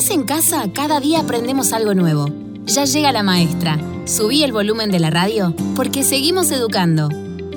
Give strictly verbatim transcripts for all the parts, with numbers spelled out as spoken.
estás en casa, cada día aprendemos algo nuevo. Ya llega la maestra. Subí el volumen de la radio porque seguimos educando.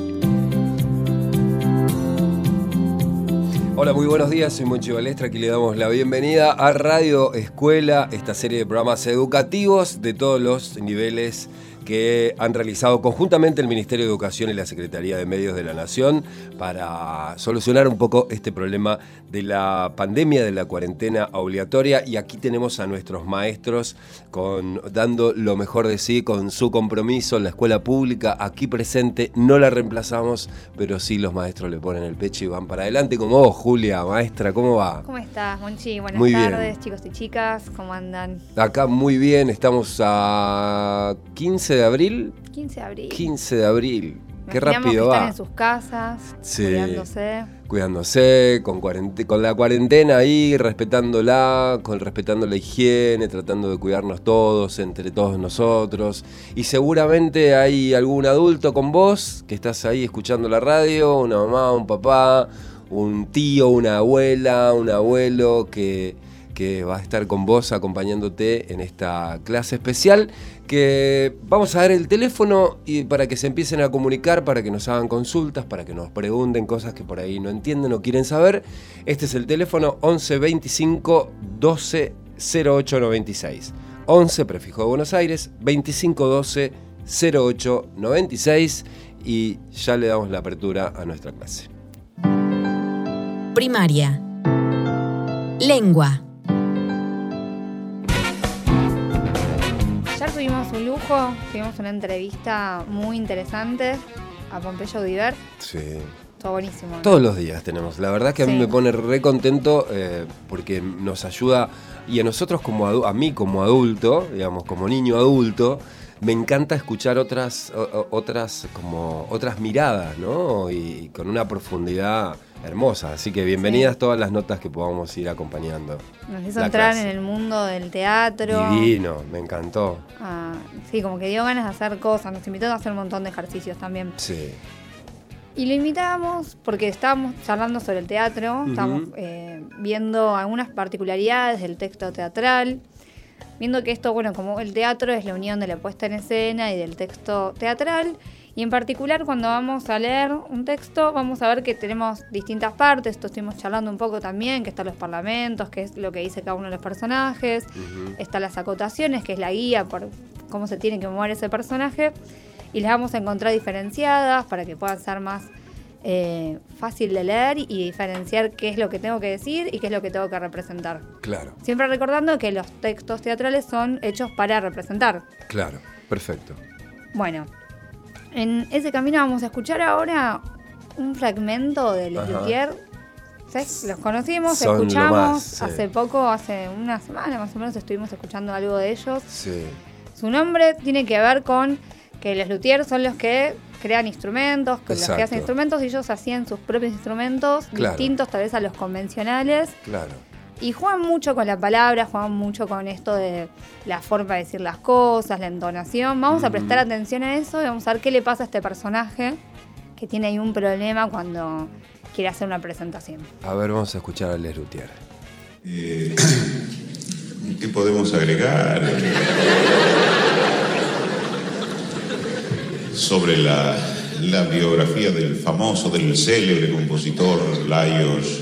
Hola, muy buenos días, soy Monchi Balestra, aquí le damos la bienvenida a Radio Escuela, esta serie de programas educativos de todos los niveles que han realizado conjuntamente el Ministerio de Educación y la Secretaría de Medios de la Nación para solucionar un poco este problema de la pandemia, de la cuarentena obligatoria. Y aquí tenemos a nuestros maestros con, dando lo mejor de sí, con su compromiso en la escuela pública, aquí presente. No la reemplazamos, pero sí los maestros le ponen el pecho y van para adelante. Como vos, Julia, maestra, ¿cómo va? ¿Cómo estás, Monchi? Buenas muy tardes, bien. Chicos y chicas, ¿cómo andan? Acá muy bien, estamos a quince de abril. quince de abril. quince de abril. Qué Imaginamos rápido que va. están en sus casas, Sí. cuidándose. Cuidándose, con, cuarent- con la cuarentena ahí, respetándola, con, respetando la higiene, tratando de cuidarnos todos, entre todos nosotros. Y seguramente hay algún adulto con vos que estás ahí escuchando la radio, una mamá, un papá, un tío, una abuela, un abuelo que, que va a estar con vos acompañándote en esta clase especial, que vamos a dar el teléfono y para que se empiecen a comunicar, para que nos hagan consultas, para que nos pregunten cosas que por ahí no entienden o quieren saber. Este es el teléfono once veinticinco doce cero ocho noventa y seis. once, prefijo de Buenos Aires, veinticinco doce cero ocho noventa y seis, y ya le damos la apertura a nuestra clase. Primaria. Lengua. Ya tuvimos un lujo, tuvimos una entrevista muy interesante a Pompeyo Diver. Sí. Todo buenísimo, ¿no? Todos los días tenemos. La verdad que a mí Sí. me pone re contento eh, porque nos ayuda, y a nosotros como adu- a mí como adulto, digamos, como niño adulto, me encanta escuchar otras, o- o- otras, como otras miradas, ¿no? Y, y con una profundidad hermosa. Así que bienvenidas Sí. todas las notas que podamos ir acompañando. Nos hizo la entrar clase. en el mundo del teatro. Divino, me encantó. Ah, sí, como que dio ganas de hacer cosas. Nos invitó a hacer un montón de ejercicios también. Sí. Y lo invitamos porque estábamos charlando sobre el teatro, Ujú. estábamos eh, viendo algunas particularidades del texto teatral, viendo que esto, bueno, como el teatro es la unión de la puesta en escena y del texto teatral, y en particular cuando vamos a leer un texto vamos a ver que tenemos distintas partes. Esto estuvimos charlando un poco también, que están los parlamentos, que es lo que dice cada uno de los personajes, Ujú. están las acotaciones, que es la guía por cómo se tiene que mover ese personaje, y las vamos a encontrar diferenciadas para que puedan ser más eh, fácil de leer y diferenciar qué es lo que tengo que decir y qué es lo que tengo que representar. Claro, Siempre recordando que los textos teatrales son hechos para representar. claro. Perfecto. Bueno, en ese camino vamos a escuchar ahora un fragmento de Les Ajá. Luthiers. ¿Sí? Los conocimos, Son lo escuchamos más, sí. hace poco, hace una semana más o menos estuvimos escuchando algo de ellos. Sí. Su nombre tiene que ver con que los luthiers son los que crean instrumentos, que los que Exacto. hacen instrumentos, y ellos hacían sus propios instrumentos, Claro. distintos tal vez a los convencionales, Claro. y juegan mucho con la palabra, juegan mucho con esto de la forma de decir las cosas, la entonación. Vamos a Ujú. prestar atención a eso y vamos a ver qué le pasa a este personaje que tiene ahí un problema cuando quiere hacer una presentación. A ver, vamos a escuchar a Les Luthiers. Eh, ¿Qué podemos agregar sobre la, la biografía del famoso, del célebre compositor Lajos?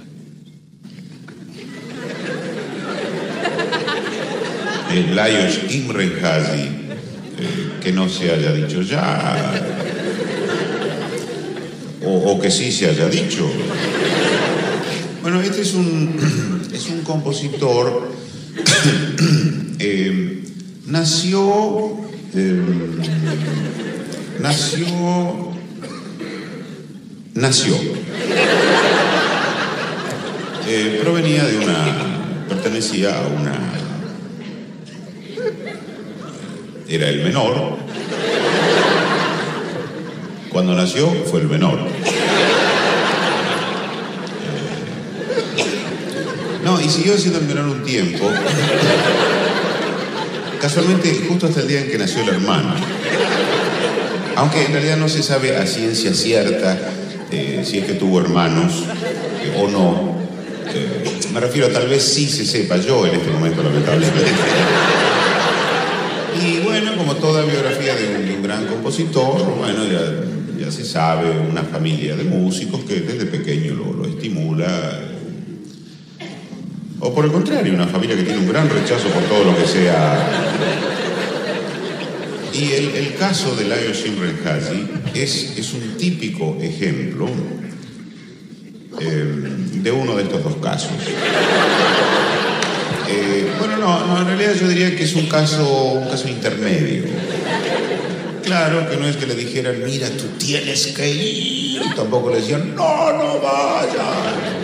Eh, Lajos Imrenhazy, eh, que no se haya dicho ya, o, o que sí se haya dicho. Bueno, este es un, es un compositor, eh, nació, eh, nació, nació, eh, provenía de una, pertenecía a una, era el menor, cuando nació fue el menor. No, y siguió siendo el menor un tiempo. Casualmente, justo hasta el día en que nació el hermano. Aunque en realidad no se sabe a ciencia cierta eh, si es que tuvo hermanos eh, o no. Eh, me refiero, tal vez sí se sepa, yo en este momento lamentablemente. Y bueno, como toda biografía de un, de un gran compositor, bueno, ya, ya se sabe, una familia de músicos que desde pequeño lo, lo estimula. O por el contrario, una familia que tiene un gran rechazo por todo lo que sea. Y el, el caso de Layo Shimrenhazi es, es un típico ejemplo eh, de uno de estos dos casos. Eh, bueno, no, no, en realidad yo diría que es un caso, un caso intermedio. Claro que no es que le dijeran, mira, tú tienes que ir. Tampoco le decían, no, no vayas.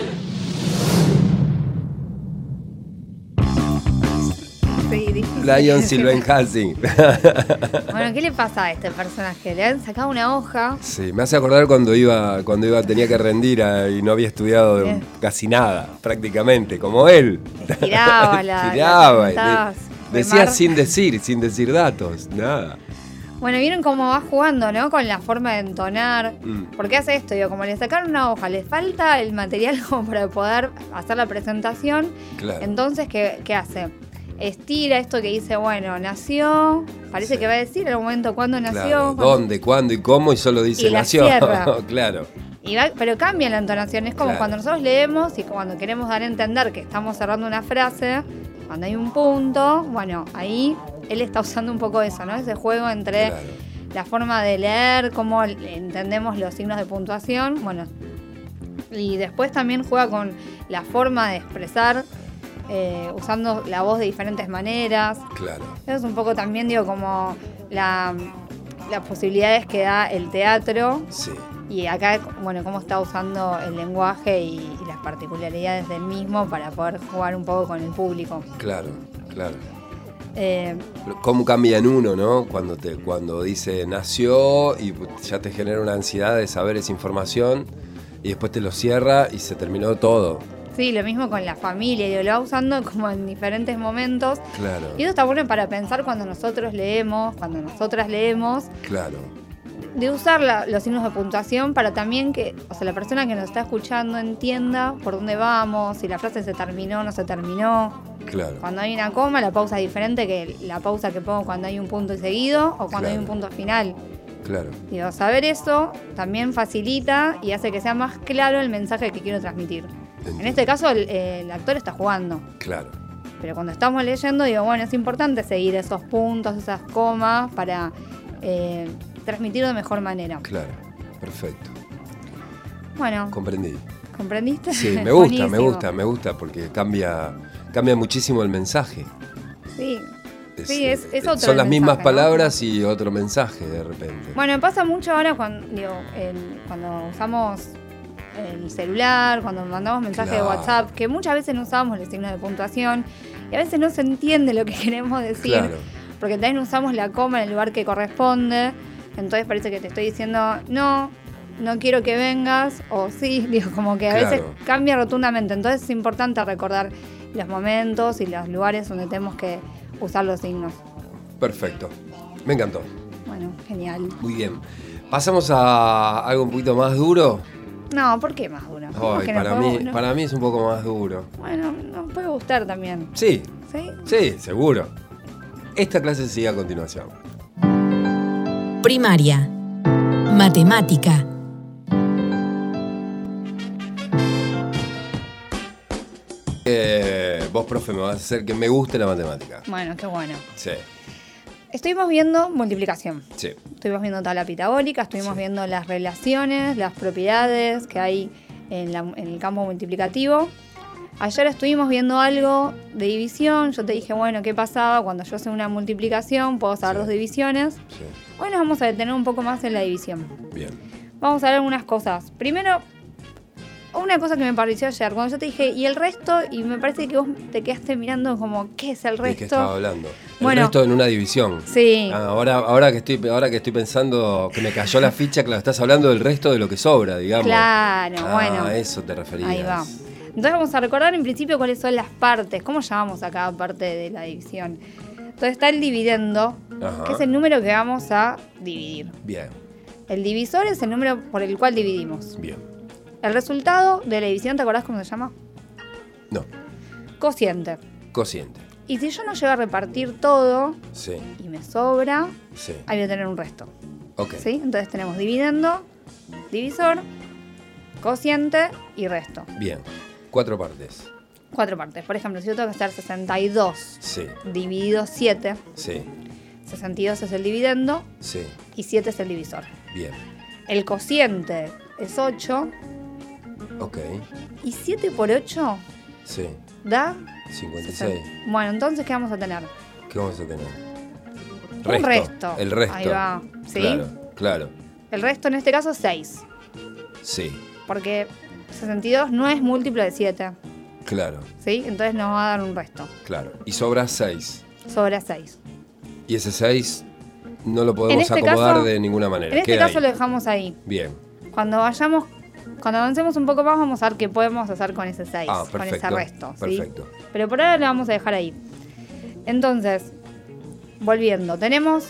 Lion Shimrenhazi. Bueno, ¿qué le pasa a este personaje? Le han sacado una hoja. Sí, me hace acordar cuando iba, cuando iba tenía que rendir a, y no había estudiado de, casi nada, prácticamente, como él. Estiraba la, Estiraba, la de, decía sin decir, sin decir datos, nada. Bueno, vieron cómo va jugando, ¿no? Con la forma de entonar. Mm. ¿Por qué hace esto? Digo, como le sacaron una hoja, le falta el material como para poder hacer la presentación. Claro. Entonces, ¿qué, qué hace? Estira esto que dice, bueno, nació, parece Sí. que va a decir en el momento cuándo nació. Claro, cuándo- dónde, cuándo y cómo, y solo dice Y la nació. cierra. Claro. Y va- pero cambia la entonación, es como Claro. cuando nosotros leemos y cuando queremos dar a entender que estamos cerrando una frase, cuando hay un punto, bueno, ahí él está usando un poco eso, ¿no? Ese juego entre Claro. la forma de leer, cómo entendemos los signos de puntuación, bueno, y después también juega con la forma de expresar, eh, usando la voz de diferentes maneras. Claro. Eso es un poco también, digo, como la, las posibilidades que da el teatro. Sí. Y acá, bueno, cómo está usando el lenguaje y, y las particularidades del mismo para poder jugar un poco con el público. Claro, claro. Eh, Cómo cambia en uno, ¿no? Cuando te, cuando dice nació y ya te genera una ansiedad de saber esa información y después te lo cierra y se terminó todo. sí, lo mismo con la familia, digo, lo va usando como en diferentes momentos. Claro, Y eso está bueno para pensar cuando nosotros leemos, cuando nosotras leemos, claro, de usar la- los signos de puntuación para también que, o sea, la persona que nos está escuchando entienda por dónde vamos, si la frase se terminó o no se terminó. claro. Cuando hay una coma, la pausa es diferente que la pausa que pongo cuando hay un punto y seguido o cuando Claro. hay un punto final. Claro, Digo, saber eso también facilita y hace que sea más claro el mensaje que quiero transmitir. Entiendo. En este caso, el, el actor está jugando. claro, Pero cuando estamos leyendo, digo, bueno, es importante seguir esos puntos, esas comas, para eh, transmitir de mejor manera. claro. Perfecto. Bueno, Comprendí. ¿comprendiste? Sí, me gusta, me Buenísimo. gusta, me gusta porque cambia, cambia muchísimo el mensaje. Sí, sí, es, es eh, otro Son el las mismas mensaje, ¿no? palabras y otro mensaje de repente. Bueno, pasa mucho ahora cuando, digo, el- cuando usamos el celular, cuando mandamos mensajes Claro. de WhatsApp, que muchas veces no usamos los signos de puntuación y a veces no se entiende lo que queremos decir, Claro. porque también usamos la coma en el lugar que corresponde, entonces parece que te estoy diciendo no, no quiero que vengas, o sí, digo, como que a Claro. veces cambia rotundamente, entonces es importante recordar los momentos y los lugares donde tenemos que usar los signos. Perfecto. Me encantó. Bueno, genial. Muy bien. Pasamos a algo un poquito más duro. No, ¿por qué más duro? ¿Cómo Ay, que nos para, podemos- mí, no? para mí es un poco más duro. Bueno, nos puede gustar también. Sí, ¿Sí? sí, seguro. Esta clase sigue a continuación. Primaria. Matemática. Eh, vos, profe, me vas a hacer que me guste la matemática. Bueno, qué bueno. Sí, Estuvimos viendo multiplicación. sí. Estuvimos viendo tabla pitagórica, estuvimos Sí. viendo las relaciones, las propiedades que hay en, la- en el campo multiplicativo. Ayer estuvimos viendo algo de división. Yo te dije, bueno, ¿qué pasaba cuando yo hago una multiplicación? Puedo saber Sí. dos divisiones. Sí, Hoy nos vamos a detener un poco más en la división. bien. Vamos a ver algunas cosas. Primero, una cosa que me pareció ayer, cuando yo te dije, ¿y el resto? Y me parece que vos te quedaste mirando como, ¿qué es el ¿De qué estaba resto? hablando? El Bueno. resto en una división. Sí. Ah, ahora, ahora, que estoy, ahora que estoy pensando que me cayó la ficha, claro, estás hablando del resto de lo que sobra, digamos. Claro, Ah, bueno. a eso te referías. Ahí va. Entonces vamos a recordar en principio cuáles son las partes, cómo llamamos a cada parte de la división. Entonces está el dividendo, Ajá. que es el número que vamos a dividir. Bien, El divisor es el número por el cual dividimos. bien. El resultado de la división, ¿te acordás cómo se llama? No. Cociente. Cociente. Y si yo no llego a repartir todo Sí. y me sobra, Sí. ahí voy a tener un resto. Ok. ¿Sí? Entonces tenemos dividendo, divisor, cociente y resto. Bien. Cuatro partes. Cuatro partes. Por ejemplo, si yo tengo que hacer sesenta y dos Sí. dividido siete, Sí. sesenta y dos es el dividendo Sí. y siete es el divisor. Bien. El cociente es ocho Ok. y siete por ocho Sí. da cincuenta y seis. sesenta. Bueno, entonces, ¿qué vamos a tener? ¿Qué vamos a tener? Un resto. El resto. Ahí va. ¿Sí? Claro, claro. El resto en este caso es seis. Sí, Porque sesenta y dos no es múltiplo de siete. claro, ¿Sí? Entonces nos va a dar un resto. claro. Y sobra seis. Sobra seis. Y ese seis no lo podemos En este acomodar caso- de ninguna manera. En este Queda caso ahí. lo dejamos ahí. Bien. Cuando vayamos, cuando avancemos un poco más, vamos a ver qué podemos hacer con ese seis, Ah, con ese perfecto, resto. ¿sí? perfecto. Pero por ahora lo vamos a dejar ahí. Entonces, volviendo, tenemos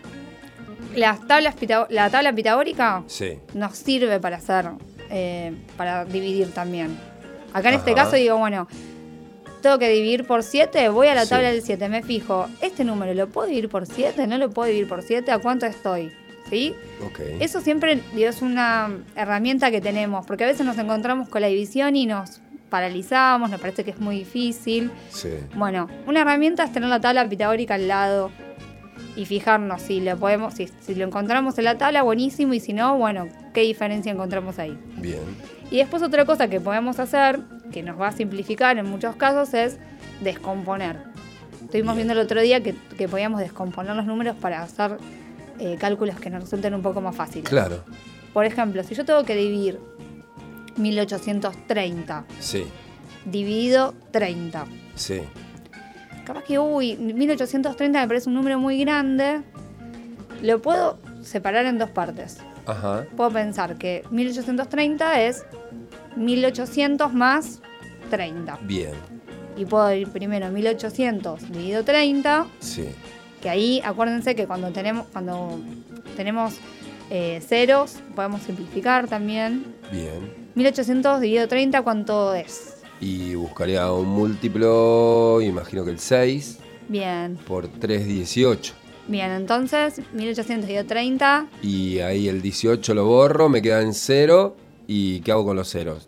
las tablas pita- la tabla pitagórica Sí, nos sirve para hacer, eh, para dividir también. Acá en este Ajá. caso digo, bueno, tengo que dividir por siete, voy a la Sí. tabla del siete, me fijo, ¿este número lo puedo dividir por siete? ¿No lo puedo dividir por siete? ¿A cuánto estoy? ¿Sí? ok. Eso siempre digo, es una herramienta que tenemos, porque a veces nos encontramos con la división y nos paralizamos, nos parece que es muy difícil. Sí, Bueno, una herramienta es tener la tabla pitagórica al lado y fijarnos si lo podemos, si, si lo encontramos en la tabla, buenísimo, y si no, bueno, qué diferencia encontramos ahí. bien. Y después otra cosa que podemos hacer, que nos va a simplificar en muchos casos, es descomponer. Estuvimos Bien. viendo el otro día que, que podíamos descomponer los números para hacer eh, cálculos que nos resulten un poco más fáciles. Claro, Por ejemplo, si yo tengo que dividir mil ochocientos treinta sí, dividido treinta, sí, capaz que, uy, mil ochocientos treinta me parece un número muy grande, lo puedo separar en dos partes. ajá, Puedo pensar que mil ochocientos treinta es mil ochocientos más treinta. bien, Y puedo ir primero mil ochocientos dividido treinta, sí, que ahí acuérdense que cuando tenemos, cuando tenemos eh, ceros, podemos simplificar también. bien. mil ochocientos dividido treinta, ¿cuánto es? Y buscaría un múltiplo, imagino que el seis, Bien, por tres, dieciocho. bien, entonces mil ochocientos dividido treinta, Y ahí el dieciocho lo borro, me queda en cero. ¿Y qué hago con los ceros?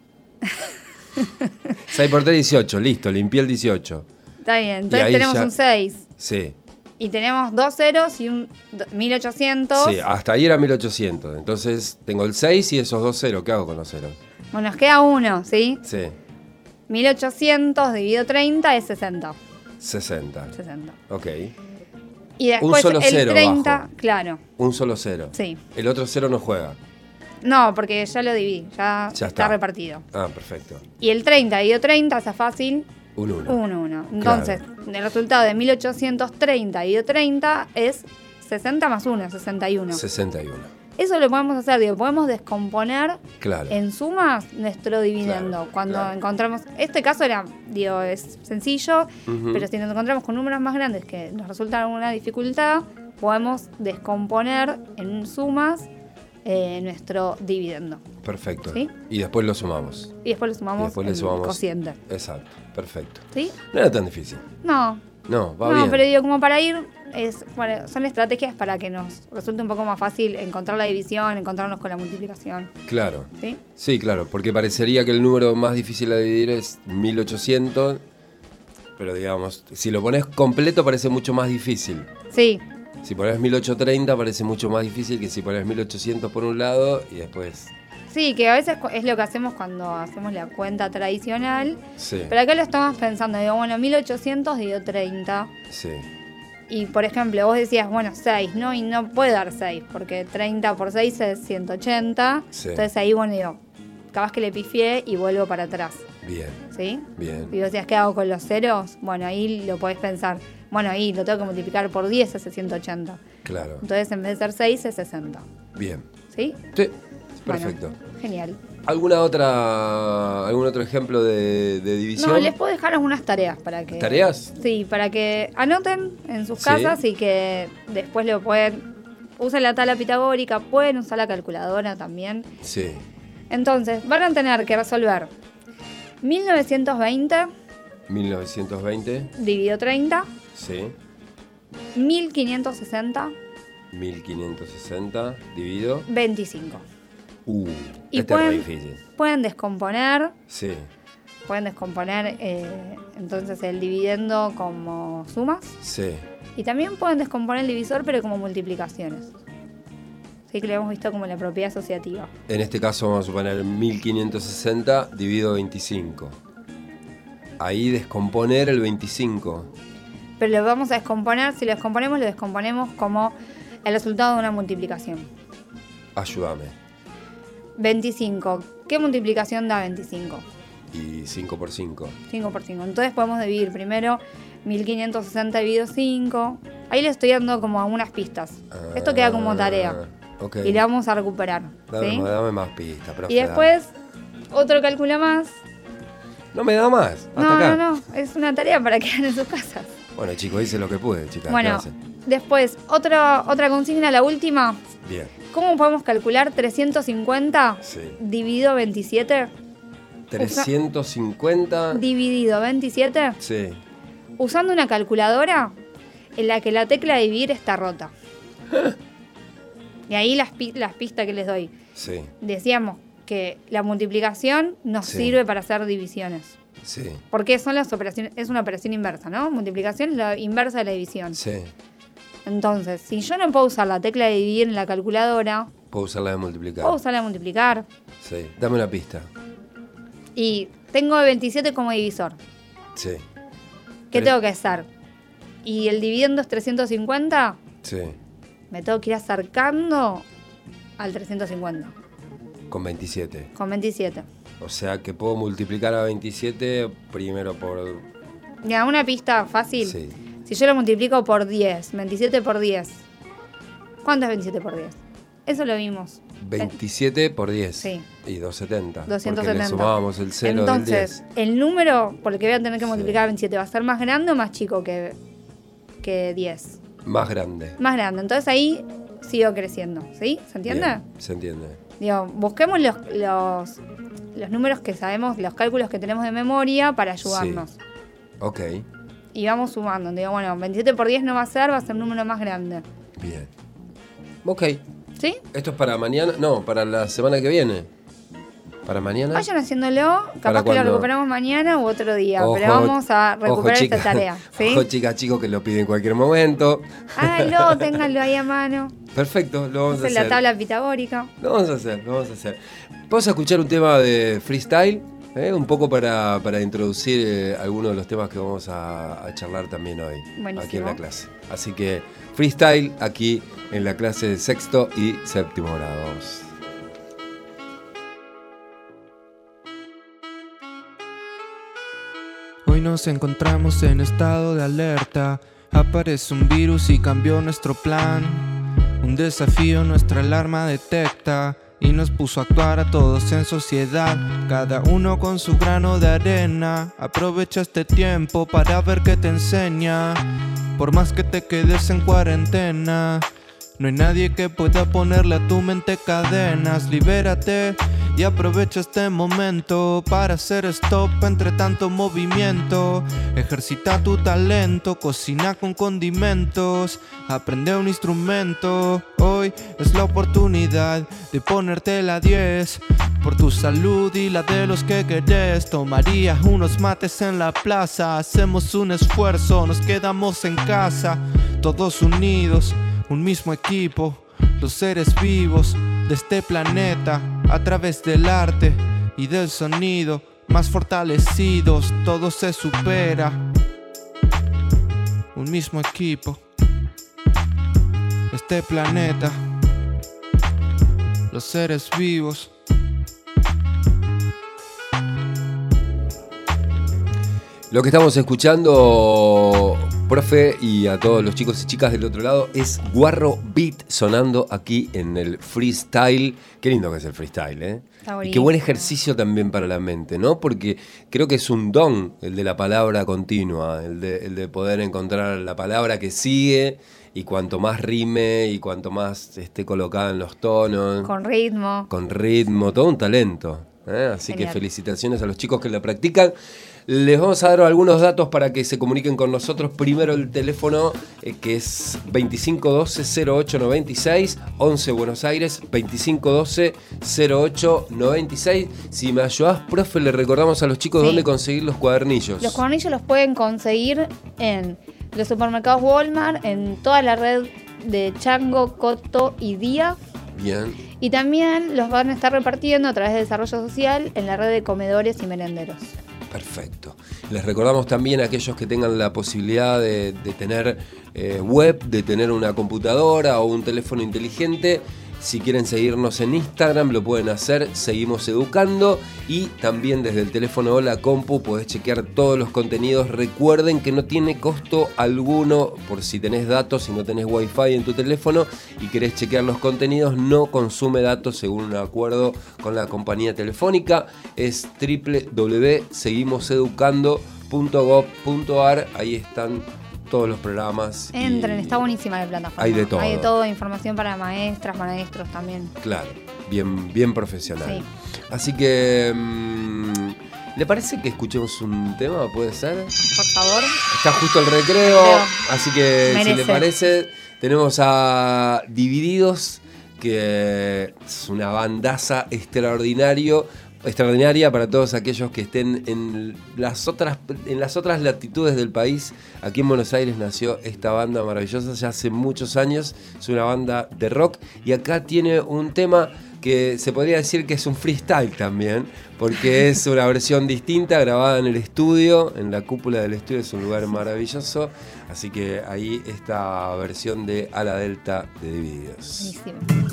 seis por tres, dieciocho, listo, limpié el dieciocho. está bien, entonces ahí tenemos ya- un seis. Sí, Y tenemos dos ceros y un do- mil ochocientos. sí, hasta ahí era mil ochocientos. Entonces tengo el seis y esos dos ceros. ¿Qué hago con los ceros? Bueno, nos queda uno, ¿sí? Sí, mil ochocientos dividido treinta es sesenta. sesenta. sesenta. Ok. Y después solo el cero treinta, abajo. claro, Un solo cero. sí. El otro cero no juega. No, porque ya lo dividí, ya, Ya está. está. repartido. Ah, perfecto. Y el treinta dividido treinta, está fácil, Un uno. uno, uno. Entonces, el resultado de mil ochocientos treinta dividido treinta es sesenta más uno, sesenta y uno. sesenta y uno. Eso lo podemos hacer, digo, podemos descomponer Claro. en sumas nuestro dividendo. Claro, Cuando claro. encontramos, este caso era, digo, es sencillo, Ujú. pero si nos encontramos con números más grandes que nos resultan alguna dificultad, podemos descomponer en sumas eh, nuestro dividendo. Perfecto. ¿Sí? Y después lo sumamos. Y después le Y sumamos después le el sumamos. cociente. Exacto. Perfecto. ¿Sí? No era tan difícil. No. No, va no, bien. pero digo, como para ir, es, para- son estrategias para que nos resulte un poco más fácil encontrar la división, encontrarnos con la multiplicación. Claro. ¿Sí? Sí, claro, porque parecería que el número más difícil de dividir es mil ochocientos, pero digamos, si lo pones completo parece mucho más difícil. Sí, Si pones mil ochocientos treinta parece mucho más difícil que si pones mil ochocientos por un lado y después... sí, que a veces cu- es lo que hacemos cuando hacemos la cuenta tradicional. Sí, Pero acá lo estamos pensando, digo, bueno, mil ochocientos dividido treinta. sí, Y por ejemplo, vos decías, bueno, seis, ¿no? Y no puede dar seis, porque treinta por seis es ciento ochenta. Sí. Entonces ahí, bueno, digo, capaz que le pifié y vuelvo para atrás, bien, ¿sí? bien, Y vos decías, ¿qué hago con los ceros? Bueno, ahí lo podés pensar. Bueno, ahí lo tengo que multiplicar por diez, es ciento ochenta. claro, Entonces, en vez de ser seis, es sesenta. bien. ¿Sí? Sí, Bueno, perfecto. genial. ¿Alguna otra, algún otro ejemplo de, de división? No, les puedo dejar algunas tareas para que... ¿Tareas? Sí, para que anoten en sus Sí. casas y que después lo pueden... Usen la tabla pitagórica, pueden usar la calculadora también. Sí, Entonces, van a tener que resolver mil novecientos veinte mil novecientos veinte. dividido treinta. Sí. mil quinientos sesenta. mil quinientos sesenta dividido. veinticinco. Uh, Y este es re pueden, difícil. pueden descomponer. Sí. Pueden descomponer eh, entonces el dividendo como sumas. Sí. Y también pueden descomponer el divisor, pero como multiplicaciones. Sí, que lo hemos visto como la propiedad asociativa. En este caso vamos a suponer mil quinientos sesenta dividido veinticinco. Ahí descomponer el veinticinco. Pero lo vamos a descomponer, si lo descomponemos, lo descomponemos como el resultado de una multiplicación. Ayúdame. veinticinco. ¿Qué multiplicación da veinticinco? Y cinco por cinco. cinco por cinco. Entonces podemos dividir primero mil quinientos sesenta dividido cinco. Ahí le estoy dando como algunas pistas. Ah, Esto queda como tarea. Ok. Y le vamos a recuperar. Dame, ¿sí? dame más pistas, profe. Y después, otro cálculo más. No me da más. Hasta No, acá. no, no. Es una tarea para que hagan en sus casas. Bueno, chicos, hice lo que pude, chicas. ¿Qué Bueno, hacen? después, otra, otra consigna, la última. Bien. ¿Cómo podemos calcular trescientos cincuenta Sí. dividido veintisiete? trescientos cincuenta. Dividido veintisiete Sí. usando una calculadora en la que la tecla de dividir está rota. Y ahí las, pi- las pistas que les doy. Sí. Decíamos que la multiplicación nos Sí. sirve para hacer divisiones. Sí. Porque son las operaciones, es una operación inversa, ¿no? Multiplicación es la inversa de la división. Sí. Entonces, si yo no puedo usar la tecla de dividir en la calculadora, Puedo usarla de multiplicar. puedo usarla de multiplicar. Sí. Dame una pista. Y tengo veintisiete como divisor. Sí. ¿Qué Tre- tengo que hacer? Y el dividendo es trescientos cincuenta, Sí. me tengo que ir acercando al trescientos cincuenta, Con veintisiete. con veintisiete. O sea que puedo multiplicar a veintisiete primero por... Ya, una pista fácil. Sí. Si yo lo multiplico por diez, veintisiete por diez, ¿cuánto es veintisiete por diez? Eso lo vimos. veintisiete por diez. Sí. Y doscientos setenta. doscientos Porque setenta. le sumábamos el cero Entonces, del el número por el que voy a tener que Sí. multiplicar a veintisiete va a ser más grande o más chico que, que diez. diez. Más grande. Más grande. Entonces ahí sigo creciendo. ¿Sí? ¿Se entiende? Bien, se entiende. Digo, busquemos los, los, los números que sabemos, los cálculos que tenemos de memoria para ayudarnos. Ok. Y vamos sumando. Digo, bueno, veintisiete por diez no va a ser, va a ser un número más grande. Bien. Ok. ¿Sí? ¿Esto es para mañana? No, para la semana que viene. ¿Para mañana? Vayan haciéndolo, ¿Para capaz que lo cuándo? recuperamos mañana u otro día, Ojo, pero vamos a ojo, recuperar esta chicas. tarea. ¿Sí? Ojo, chicas, chicos, que lo piden en cualquier momento. Háganlo, ténganlo ahí a mano. Perfecto, lo vamos a Hacen hacer. la tabla pitagórica. Lo vamos a hacer, lo vamos a hacer. Vamos a escuchar un tema de freestyle, ¿eh? Un poco para, para introducir eh, algunos de los temas que vamos a, a charlar también hoy, Buenísimo. aquí en la clase. Así que freestyle aquí en la clase de sexto y séptimo grado. Vamos. Hoy nos encontramos en estado de alerta. Aparece un virus y cambió nuestro plan. Un desafío nuestra alarma detecta y nos puso a actuar a todos en sociedad, cada uno con su grano de arena. Aprovecha este tiempo para ver qué te enseña. Por más que te quedes en cuarentena, no hay nadie que pueda ponerle a tu mente cadenas. Libérate y aprovecha este momento para hacer stop entre tanto movimiento. Ejercita tu talento, cocina con condimentos, aprende un instrumento. Hoy es la oportunidad de ponerte la diez por tu salud y la de los que querés. Tomaría unos mates en la plaza, hacemos un esfuerzo, nos quedamos en casa, todos unidos, un mismo equipo, los seres vivos de este planeta, a través del arte y del sonido, más fortalecidos, todo se supera. Un mismo equipo, este planeta, los seres vivos. Lo que estamos escuchando, profe, y a todos los chicos y chicas del otro lado, es Guarro Beat sonando aquí en el freestyle. Qué lindo que es el freestyle, ¿eh? Está Y qué buen buenísimo. ejercicio también para la mente, ¿no? Porque creo que es un don el de la palabra continua, el de, el de poder encontrar la palabra que sigue, y cuanto más rime y cuanto más esté colocada en los tonos, Con ritmo. con ritmo, todo un talento. ¿eh? Así Genial. que felicitaciones a los chicos que la practican. Les vamos a dar algunos datos para que se comuniquen con nosotros. Primero el teléfono eh, que es veinticinco doce cero ocho noventa y seis, once Buenos Aires, veinticinco doce cero ocho noventa y seis. Si me ayudás, profe, le recordamos a los chicos Sí. dónde conseguir los cuadernillos. Los cuadernillos los pueden conseguir en los supermercados Walmart, en toda la red de Chango, Coto y Día. Bien. Y también los van a estar repartiendo a través de Desarrollo Social en la red de comedores y merenderos. Perfecto. Les recordamos también a aquellos que tengan la posibilidad de, de tener eh, web, de tener una computadora o un teléfono inteligente. Si quieren seguirnos en Instagram, lo pueden hacer, Seguimos Educando. Y también desde el teléfono o la compu podés chequear todos los contenidos. Recuerden que no tiene costo alguno por si tenés datos, si no tenés wifi en tu teléfono y querés chequear los contenidos, no consume datos según un acuerdo con la compañía telefónica. Es doble u doble u doble u punto seguimos educando punto gob punto ar. Ahí están todos los programas. Entren, y está buenísima la plataforma. Hay de todo. Hay de todo, información para maestras, maestros también. Claro, bien, bien profesional. Sí. Así que, mmm, ¿le parece que escuchemos un tema? ¿Puede ser? Por favor. Está justo el recreo, Recreo. así que si Merece. le parece, tenemos a Divididos, que es una bandaza extraordinario. Extraordinaria para todos aquellos que estén en las otras en las otras latitudes del país. Aquí en Buenos Aires nació esta banda maravillosa ya hace muchos años. Es una banda de rock y acá tiene un tema que se podría decir que es un freestyle también, porque es una versión distinta grabada en el estudio, en la cúpula del estudio. Es un lugar maravilloso, así que ahí esta versión de A la Delta de Divididos. Buenísimo.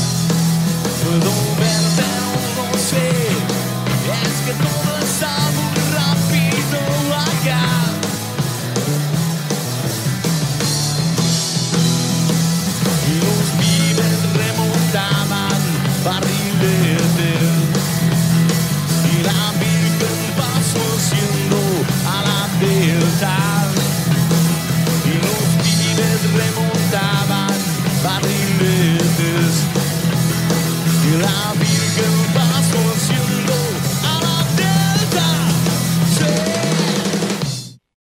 Puedo ver, pero no sé, es que todo está muy